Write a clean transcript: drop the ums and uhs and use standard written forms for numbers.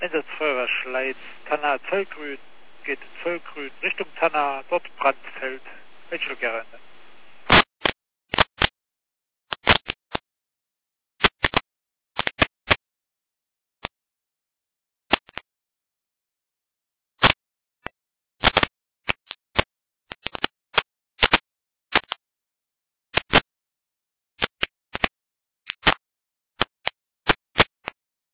Ende Zwölfer Schleiz, Tanner Zollgrün, geht Zollgrün Richtung Tanner, dort Brandfeld. Welche gerne?